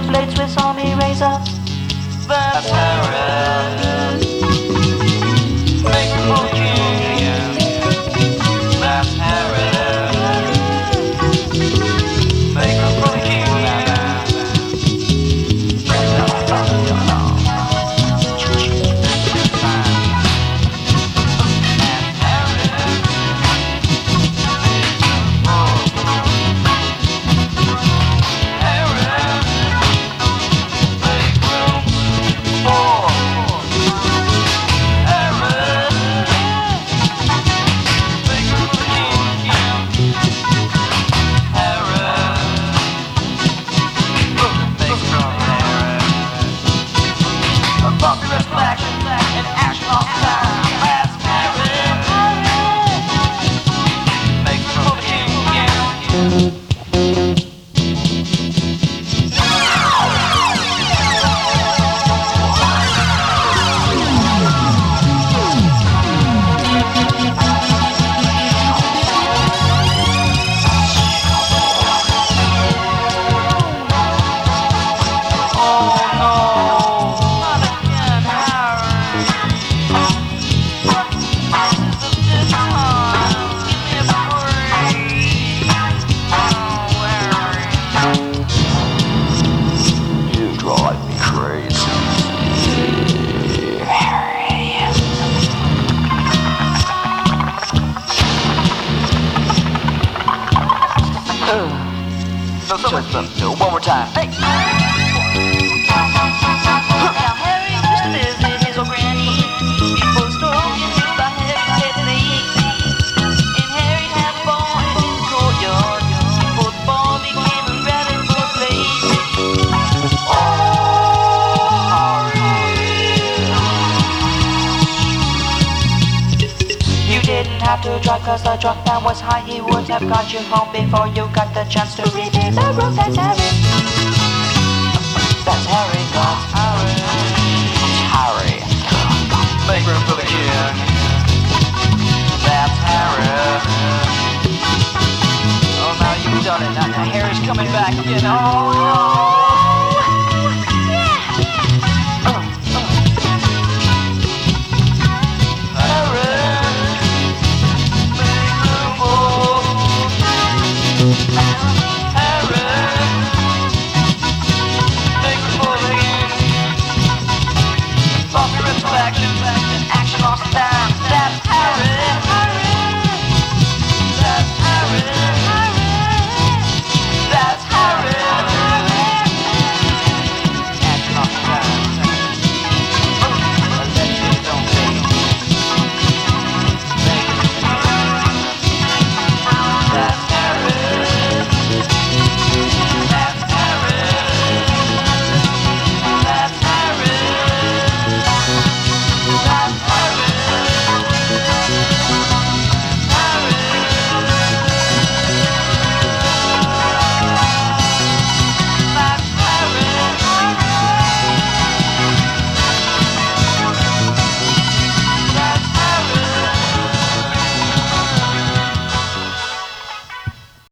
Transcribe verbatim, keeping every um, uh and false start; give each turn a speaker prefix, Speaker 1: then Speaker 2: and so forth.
Speaker 1: those blades with some eraser. That's Harris. Make a fortune. That's Harris. Make a fortune. No, one more time. Hey! Now Harry used to visit his old granny. People stole his by Harry's head knee. And Harry had a ball in the courtyard. Before the ball became a rabbit for play. Oh, Harry. You didn't have to drive cause the drop down was high. He would have got you home before you got the chance to read it. The room, that's Harry. That's Harry, that's Harry. Harry. Make room for the kid. That's Harry. Oh, now you've done it. Now, now Harry's coming back again. Oh, no.